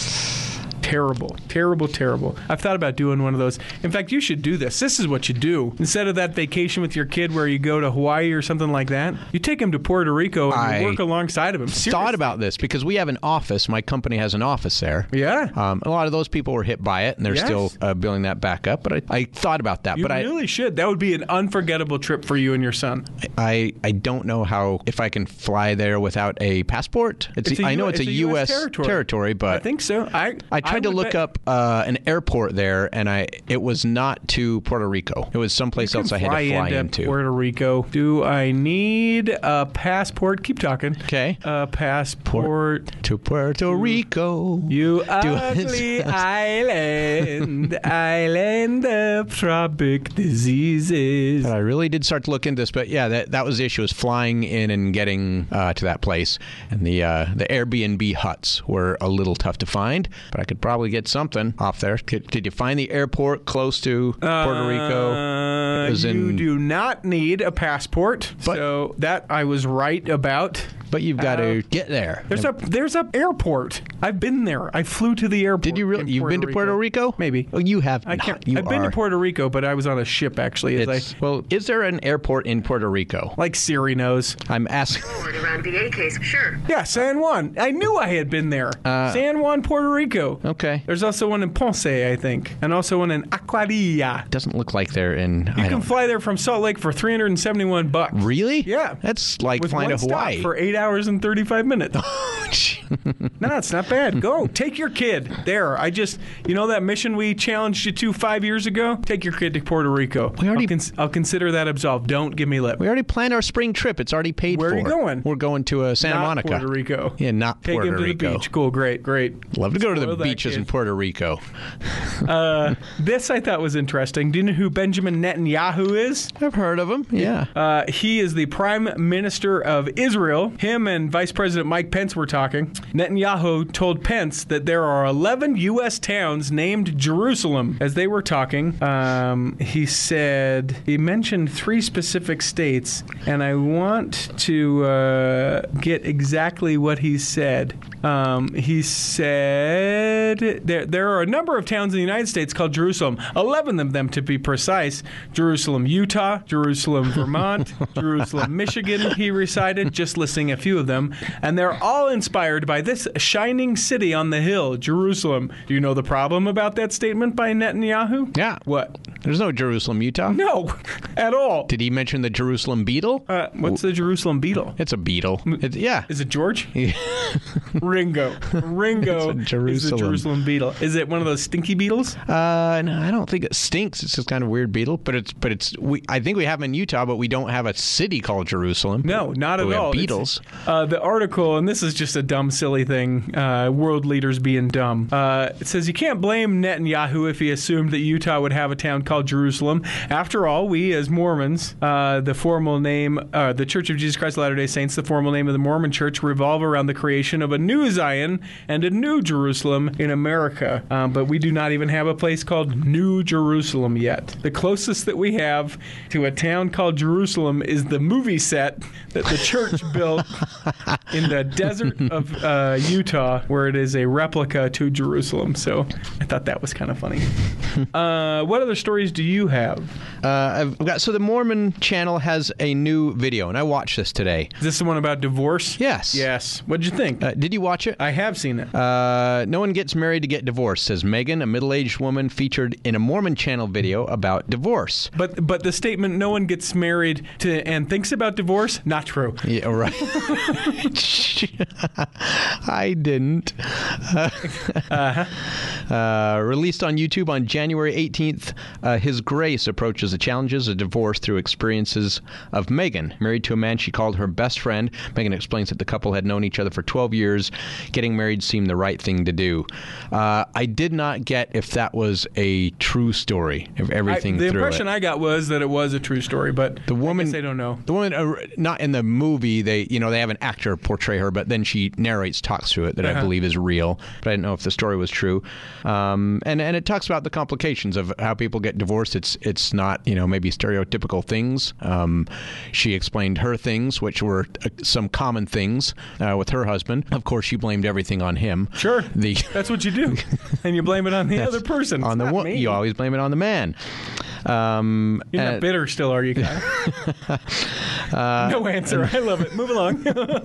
Terrible, terrible, terrible. I've thought about doing one of those. In fact, you should do this. This is what you do. Instead of that vacation with your kid where you go to Hawaii or something like that, you take him to Puerto Rico and I you work alongside of him. Seriously. Thought about this because we have an office. My company has an office there. Yeah. Um, a lot of those people were hit by it, and they're Yes. still uh, building that back up. But I, I thought about that. You but really I, should. That would be an unforgettable trip for you and your son. I, I don't know how if I can fly there without a passport. It's, It's a I know U- it's, it's a a U S, U S territory. territory, but I think so. I I tried I to would look bet- up uh, an airport there, and I it was not to Puerto Rico. It was someplace You else can I had to fly into. into. Puerto Rico. Do I need a passport? Keep talking. Okay. A passport. To Puerto Rico. You Do- ugly island, island of tropic diseases. But I really did start to look into this, but yeah, that that was the issue: was flying in and getting uh, to that place, and the uh, the Airbnb huts were a little tough to find. But I could probably get something off there. Could, did you find the airport close to Puerto Rico? Uh, It was you in- do not need a passport, But- so that I was right about. But you've got to Uh, get there. There's a there's a airport. I've been there. I flew to the airport. Did you really? in You've been to Puerto Rico? Maybe. Oh, you have. I not. can't. You I've been to are- Puerto Rico, but I was on a ship actually. As It's, I, well, is there an airport in Puerto Rico? like Siri knows. I'm asking. Forward around V A case, sure. Yeah, San Juan. I knew I had been there. Uh, San Juan, Puerto Rico. Okay. There's also one in Ponce, I think, and also one in Aguadilla. Doesn't look like they're in. You I can don't, fly there from Salt Lake for three hundred seventy-one bucks. really? Yeah. That's like With flying one to Hawaii. stop for eight hours and thirty-five minutes. No, it's not bad. Go. Take your kid. There. I just, you know that mission we challenged you to five years ago? Take your kid to Puerto Rico. We already- I'll, cons- I'll consider that absolved. Don't give me lip. We already planned our spring trip. It's already paid Where for. are you going? We're going to uh, Santa Not Monica. Puerto Rico. Yeah, not Take Puerto him to Rico. the beach. Cool. Great. Great. Love to go to Spoil the that beaches kid. in Puerto Rico. Uh, this I thought was interesting. Do you know who Benjamin Netanyahu is? I've heard of him. Yeah. Uh, he is the Prime Minister of Israel. Him and Vice President Mike Pence were talking. Netanyahu told Pence that there are eleven U S towns named Jerusalem. As they were talking, um, he said, he mentioned three specific states, and I want to uh, get exactly what he said. Um, he said there, there are a number of towns in the United States called Jerusalem, eleven of them to be precise. Jerusalem, Utah, Jerusalem, Vermont, Jerusalem, Michigan, he recited, just listing a few of them. And they're all inspired by this shining city on the hill, Jerusalem. Do you know the problem about that statement by Netanyahu? Yeah. What? There's no Jerusalem, Utah. No, at all. Did he mention the Jerusalem beetle? Uh, what's the Jerusalem beetle? It's a beetle. It's, yeah. Is it George? Ringo. Ringo It's a is the Jerusalem. Jerusalem beetle. Is it one of those stinky beetles? Uh, no, I don't think it stinks. It's just kind of a weird beetle, but it's but it's we. I think we have them in Utah, but we don't have a city called Jerusalem. No, not But at we have all. It's- beetles. Uh, the article, and this is just a dumb, silly thing. Uh, world leaders being dumb. Uh, it says you can't blame Netanyahu if he assumed that Utah would have a town called Jerusalem. After all, we as Mormons, uh, the formal name, uh, the Church of Jesus Christ of Latter-day Saints, the formal name of the Mormon Church, revolve around the creation of a new Zion and a new Jerusalem in America. Um, but we do not even have a place called New Jerusalem yet. The closest that we have to a town called Jerusalem is the movie set that the church built in the desert of uh, Utah, where it is a replica to Jerusalem. So I thought that was kind of funny. Uh, what other stories do you have? Uh, I've got so the Mormon channel has a new video, and I watched this today. Is this the one about divorce? Yes. Yes. What'd you think? Uh, did you watch it? I have seen it. Uh, no one gets married to get divorced, says Megan, a middle-aged woman featured in a Mormon channel video about divorce. But but the statement "no one gets married to and thinks about divorce" not true. Yeah, right. I didn't. Uh, uh, released on YouTube on January eighteenth, uh, His Grace approaches the challenges of divorce through experiences of Megan. Married to a man she called her best friend, Megan explains that the couple had known each other for twelve years. Getting married seemed the right thing to do. Uh, I did not get if that was a true story of everything I, the through impression it. I got was that it was a true story, but The woman, I guess I don't know. The woman, uh, not in the movie. They, you know, they have an actor portray her, but then she narrates, talks through it that Uh-huh. I believe is real. But I didn't know if the story was true. Um, and and it talks about the complications of how people get divorced. It's it's not, you know, maybe stereotypical things. Um, she explained her things, which were uh, some common things uh, with her husband. Of course, she blamed everything on him. Sure, The that's what you do, and you blame it on the That's other person. on It's the not wo- me. You always blame it on the man. Um, You're and- not bitter still, are you, guys? Uh, no answer. I love it. Move along.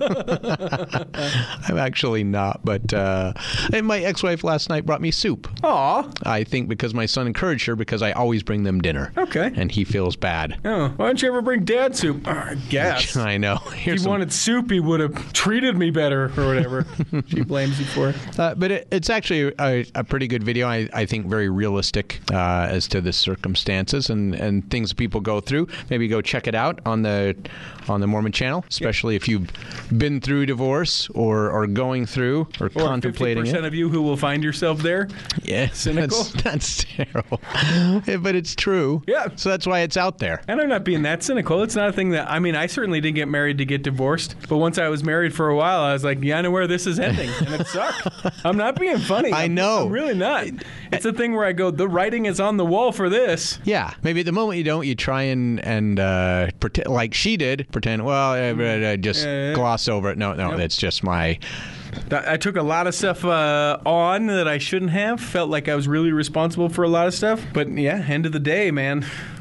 I'm actually not, but uh, and my ex-wife last night brought me soup. Aw. I think because my son encouraged her because I always bring them dinner. Okay. And he feels bad. Oh, why don't you ever bring dad soup? Oh, I guess. I know. If Here's he some- wanted soup, he would have treated me better or whatever. She blames you for it. Uh, but it, it's actually a, a pretty good video. I, I think very realistic uh, as to the circumstances and, and things people go through. Maybe go check it out on the on the Mormon channel, especially if you've been through divorce or are going through or, Or contemplating fifty percent it. of you who will find yourself there. Yeah, cynical. That's, that's terrible, Yeah, but it's true. Yeah. So that's why it's out there. And I'm not being that cynical. It's not a thing that, I mean, I certainly didn't get married to get divorced. But once I was married for a while, I was like, yeah, I know where this is ending. And it sucked. I'm not being funny. I I'm- know. I'm really not. It's a thing where I go, the writing is on the wall for this. Yeah, maybe at the moment you don't, you try and and uh, pretend like she did. Pretend, well, uh, uh, just Yeah, yeah. gloss over it. No, no, Yep. that's just my. That- I took a lot of stuff uh, on that I shouldn't have. Felt like I was really responsible for a lot of stuff. But yeah, end of the day, man,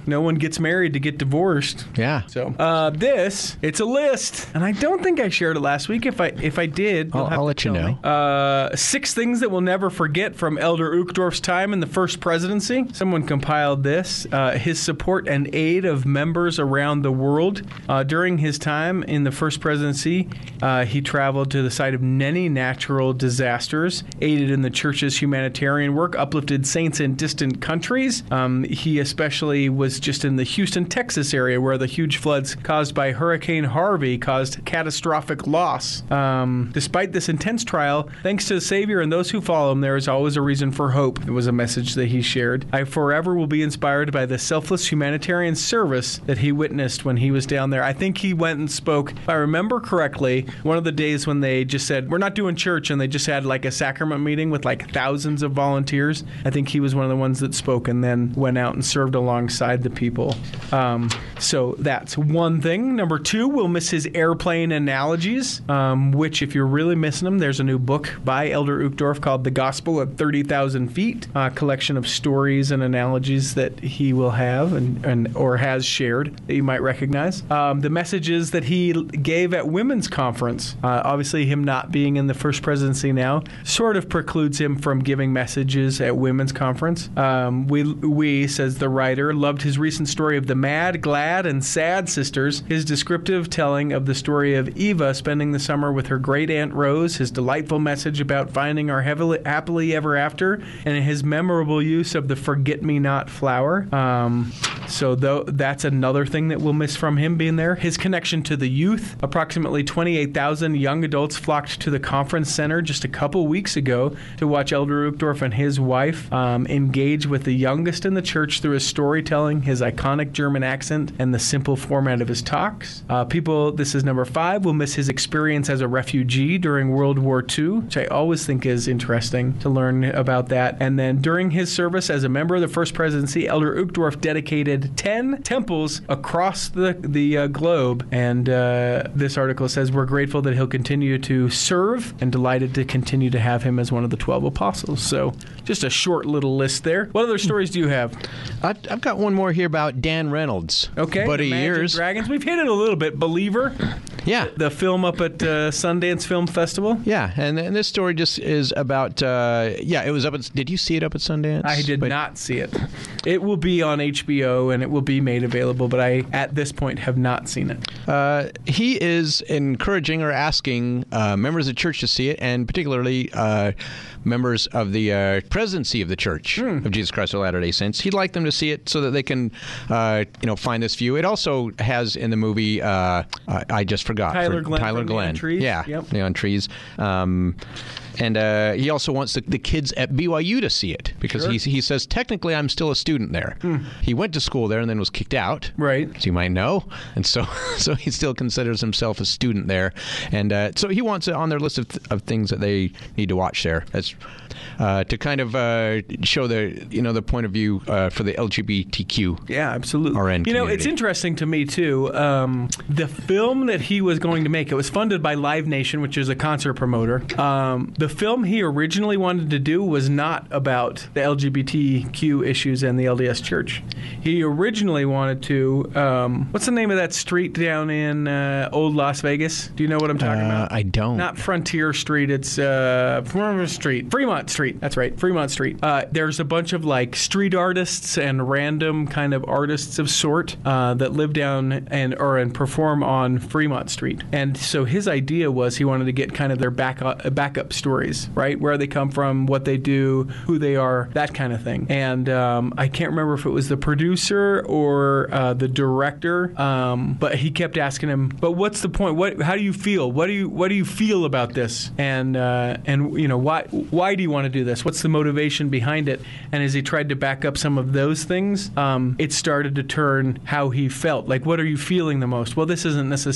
no one gets married to get divorced. Yeah. So uh, this, it's a list, and I don't think I shared it last week. If I if I did, you'll I'll, have I'll to let you tell know. me. Uh, six things that we'll never forget from Elder Uchtdorf's time in the first presidency. Someone compiled this. Uh, his support and aid of members around the world. Uh, during his time in the first presidency, uh, he traveled to the site of many natural disasters, aided in the church's humanitarian work, uplifted saints in distant countries. Um, he especially was just in the Houston, Texas area where the huge floods caused by Hurricane Harvey caused catastrophic loss. Um, despite this intense trial, thanks to the Savior and those who follow him, there is always a reason for hope. It was a message that he shared. I forever will be inspired by the selfless humanitarian service that he witnessed when he was down there. I think he went and spoke, if I remember correctly, one of the days when they just said, we're not doing church, and they just had like a sacrament meeting with like thousands of volunteers. I think he was one of the ones that spoke and then went out and served alongside the people. Um, so that's one thing. Number two, we'll miss his airplane analogies, um, which if you're really missing them, there's a new book by Elder Uchtdorf called The Gospel at thirty thousand Feet, a collection of stories and analogies that he will have and, and or has shared that you might recognize. Um, the messages that he gave at Women's Conference, uh, obviously him not being in the first presidency now, sort of precludes him from giving messages at Women's Conference. Um, we, we, says the writer, loved his recent story of the mad, glad, and sad sisters, his descriptive telling of the story of Eva spending the summer with her great Aunt Rose, his delightful message about finding our heavily, happily ever after, and his memorable use of the forget-me-not flower. Um, so though, that's another thing that we'll miss from him being there. His connection to the youth. Approximately twenty-eight thousand young adults flocked to the conference center just a couple weeks ago to watch Elder Uchtdorf and his wife um, engage with the youngest in the church through his storytelling, his iconic German accent, and the simple format of his talks. Uh, people, this is number five, will miss his experience as a refugee during World War Two, which I always think is interesting to learn about that. And then during his service as a member of the First Presidency, Elder Uchtdorf dedicated ten temples across the, the uh, globe. And uh, this article says, we're grateful that he'll continue to serve and delighted to continue to have him as one of the twelve apostles. So just a short little list there. What other stories do you have? I've, I've got one more here about Dan Reynolds. Okay. Buddy Imagine years. Dragons. We've hit it a little bit. Believer. Yeah. The film up at uh, Sundance Film Festival. Yeah, and, and this story just is about, uh, yeah, it was up at, did you see it up at Sundance? I did but, not see it. It will be on H B O and it will be made available, but I, at this point, have not seen it. Uh, he is encouraging or asking uh, members of the church to see it, and particularly uh, members of the uh, presidency of the Church mm. of Jesus Christ of Latter-day Saints. He'd like them to see it so that they can, uh, you know, find this view. It also has in the movie, uh, I, I just forgot. Tyler for, Glenn. Tyler Glenn. Neon Trees. Yeah, yep. Neon Trees. Um, and uh, he also wants the, the kids at B Y U to see it because sure. he, he says, technically, I'm still a student there. Mm. He went to school there and then was kicked out. Right. So you might know. And so so he still considers himself a student there. And uh, so he wants it on their list of, th- of things that they need to watch there. That's uh, to kind of uh, show the, you know, the point of view uh, for the L G B T Q. Yeah, absolutely. R N you know, community. it's interesting to me, too. Um, the film that he was going to make, it was funded by Live Nation, which is a concert promoter. Um, the film he originally wanted to do was not about the L G B T Q issues and the L D S Church. He originally wanted to, um, what's the name of that street down in uh, Old Las Vegas? Do you know what I'm talking uh, about? I don't. Not Frontier Street, it's uh, Fremont Street. Fremont Street, that's right, Fremont Street. Uh, there's a bunch of like street artists and random kind of artists of sort uh, that live down and or and perform on Fremont Street. And so his idea was he wanted to get kind of their back uh, backup stories, right? Where they come from, what they do, who they are, that kind of thing. And um, I can't remember if it was the producer or uh, the director, um, but he kept asking him, "But what's the point? What? How do you feel? What do you What do you feel about this? And uh, and you know why Why do you want to do this? What's the motivation behind it?" And as he tried to back up some of those things, um, it started to turn how he felt. Like, what are you feeling the most? Well, this isn't necessarily what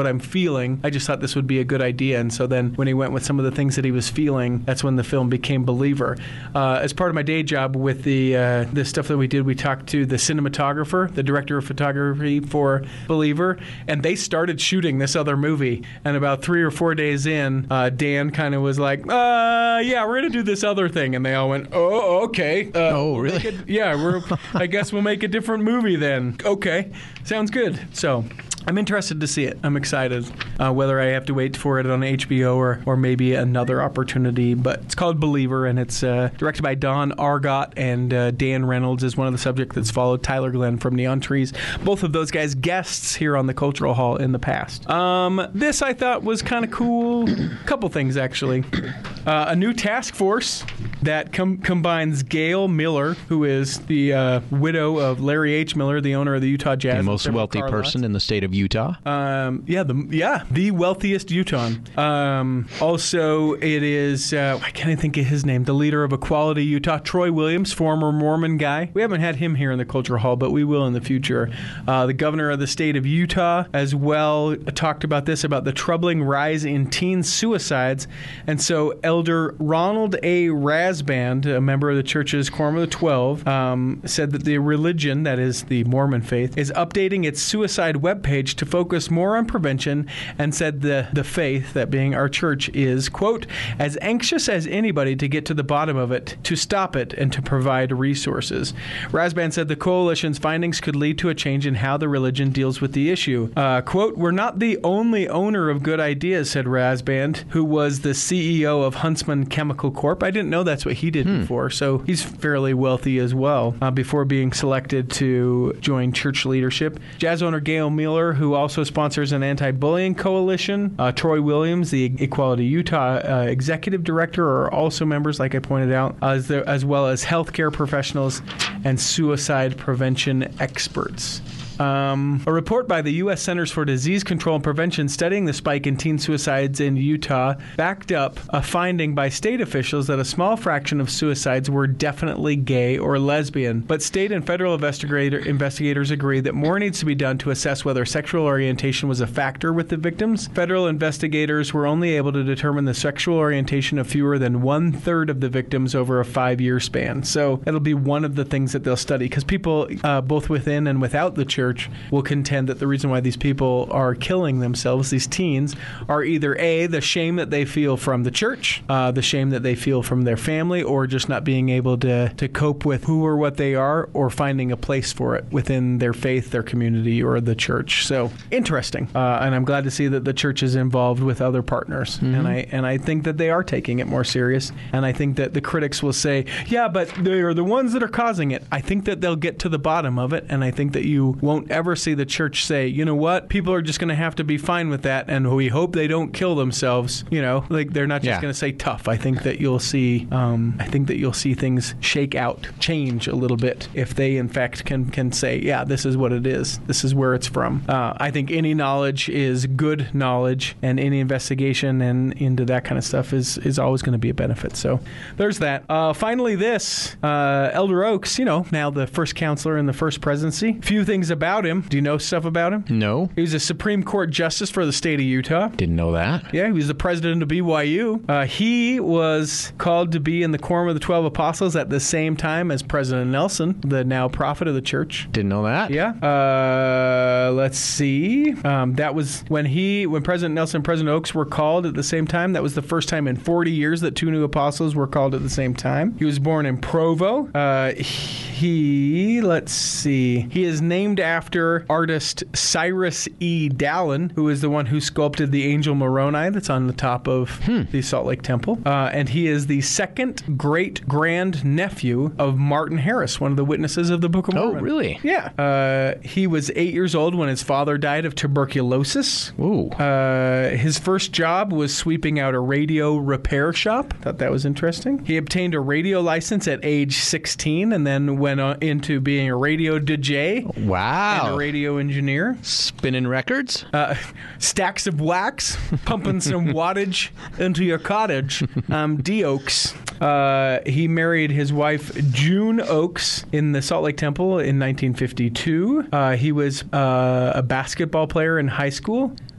what I'm feeling. I just thought this would be a good idea. And so then when he went with some of the things that he was feeling, that's when the film became Believer. Uh, as part of my day job with the uh, the stuff that we did, we talked to the cinematographer, the director of photography for Believer, and they started shooting this other movie. And about three or four days in, uh, Dan kind of was like, uh, yeah, we're going to do this other thing. And they all went, oh, okay. Uh, Oh, really? we'll it, yeah, we're. I guess we'll make a different movie then. Okay, sounds good. So I'm interested to see it. I'm excited. Uh, whether I have to wait for it on H B O or, or maybe another opportunity. But it's called Believer, and it's uh, directed by Don Argot, and uh, Dan Reynolds is one of the subjects that's followed. Tyler Glenn from Neon Trees. Both of those guys guests here on the Cultural Hall in the past. Um, this I thought was kind of cool. Couple things, actually. Uh, a new task force that com- combines Gail Miller, who is the uh, widow of Larry H. Miller, the owner of the Utah Jazz. The most wealthy person in the state of Utah. Um, yeah, the yeah the wealthiest Utahn. Um, also, it is uh, I can't even think of his name. The leader of Equality Utah, Troy Williams, former Mormon guy. We haven't had him here in the Cultural Hall, but we will in the future. Uh, the governor of the state of Utah, as well, talked about this about the troubling rise in teen suicides, and so Elder Ronald A. Rasband, a member of the church's Quorum of the Twelve, um, said that the religion, that is the Mormon faith, is updating its suicide webpage to focus more on prevention, and said the, the faith, that being our church, is, quote, as anxious as anybody to get to the bottom of it, to stop it, and to provide resources. Rasband said the coalition's findings could lead to a change in how the religion deals with the issue. Uh, quote, we're not the only owner of good ideas, said Rasband, who was the C E O of Huntsman Chemical Corp. I didn't know that's what he did hmm. before, so he's fairly wealthy as well, uh, before being selected to join church leadership. Jazz owner Gail Miller, who also sponsors an anti-bullying coalition, uh, Troy Williams, the Equality Utah uh, executive director, are also members, like I pointed out, uh, as, there, as well as healthcare professionals and suicide prevention experts. Um, a report by the U S Centers for Disease Control and Prevention studying the spike in teen suicides in Utah backed up a finding by state officials that a small fraction of suicides were definitely gay or lesbian. But state and federal investigator, investigators agree that more needs to be done to assess whether sexual orientation was a factor with the victims. Federal investigators were only able to determine the sexual orientation of fewer than one-third of the victims over a five-year span. So that'll be one of the things that they'll study, because people, uh, both within and without the church, will contend that the reason why these people are killing themselves, these teens, are either A, the shame that they feel from the church, uh, the shame that they feel from their family, or just not being able to, to cope with who or what they are, or finding a place for it within their faith, their community, or the church. So, interesting. Uh, and I'm glad to see that the church is involved with other partners. Mm-hmm. And I and I think that they are taking it more serious. And I think that the critics will say, yeah, but they are the ones that are causing it. I think that they'll get to the bottom of it, and I think that you won't ever see the church say, you know what, people are just going to have to be fine with that, and we hope they don't kill themselves. You know, like they're not just yeah. going to say tough. I think that you'll see, um, I think that you'll see things shake out, change a little bit if they in fact can can say, yeah, this is what it is. This is where it's from. Uh, I think any knowledge is good knowledge, and any investigation and into that kind of stuff is is always going to be a benefit. So there's that. Uh, finally, this uh, Elder Oaks, you know, now the first counselor in the first presidency. Few things about About him. Do you know stuff about him? No. He was a Supreme Court justice for the state of Utah. Didn't know that. Yeah, he was the president of B Y U. Uh, he was called to be in the Quorum of the Twelve Apostles at the same time as President Nelson, the now prophet of the church. Didn't know that. Yeah. Uh, let's see. Um, that was when he, when President Nelson and President Oaks were called at the same time. That was the first time in forty years that two new apostles were called at the same time. He was born in Provo. Uh, he, let's see. He is named after After artist Cyrus E. Dallin, who is the one who sculpted the angel Moroni that's on the top of hmm. the Salt Lake Temple. Uh, and he is the second great-grand nephew of Martin Harris, one of the witnesses of the Book of Mormon. Oh, really? Yeah. Uh, he was eight years old when his father died of tuberculosis. Ooh. Uh, his first job was sweeping out a radio repair shop. Thought that was interesting. He obtained a radio license at age sixteen and then went on into being a radio D J. Wow. And a radio engineer. Spinning records? Uh, stacks of wax, pumping some wattage into your cottage. Um, D. Oaks. Uh, he married his wife, June Oaks, in the Salt Lake Temple in nineteen fifty-two. Uh, he was uh, a basketball player in high school.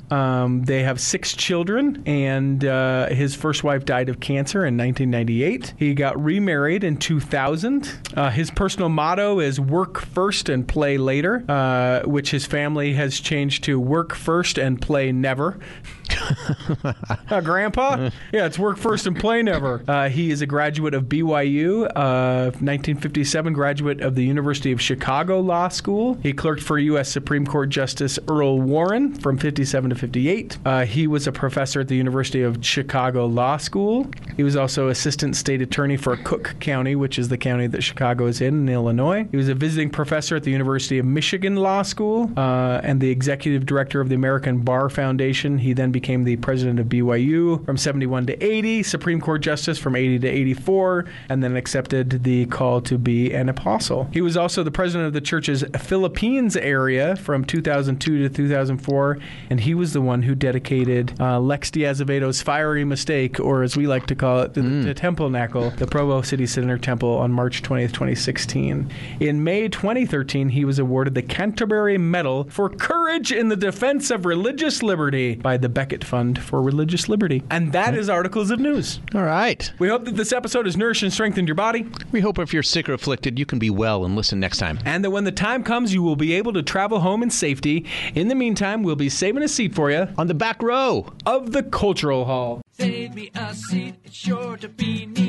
Um, they have six children, and uh, his first wife died of cancer in nineteen ninety-eight. He got remarried in two thousand. Uh, his personal motto is work first and play later, uh, which his family has changed to work first and play never. uh, Grandpa? Yeah, it's work first and play never. Uh, he is a graduate of B Y U, uh, nineteen fifty-seven graduate of the University of Chicago Law School. He clerked for U S Supreme Court Justice Earl Warren from fifty-seven to fifty-eight. Uh, he was a professor at the University of Chicago Law School. He was also assistant state attorney for Cook County, which is the county that Chicago is in, in Illinois. He was a visiting professor at the University of Michigan Law School uh, and the executive director of the American Bar Foundation. He then became the president of B Y U from seventy-one to eighty, Supreme Court Justice from eighty to eighty-four, and then accepted the call to be an apostle. He was also the president of the church's Philippines area from two thousand two to two thousand four, and he was the one who dedicated uh, Lex de Azevedo's fiery mistake, or as we like to call it, the, mm. the Temple-nacle, the Provo City Center Temple, on March twentieth, twenty sixteen. In May twenty thirteen, he was awarded the Canterbury Medal for Courage in the Defense of Religious Liberty by the Becket Fund for Religious Liberty. And that is Articles of News. All right. We hope that this episode has nourished and strengthened your body. We hope if you're sick or afflicted, you can be well and listen next time. And that when the time comes, you will be able to travel home in safety. In the meantime, we'll be saving a seat for you on the back row of the Cultural Hall. Save me a seat, it's sure to be neat.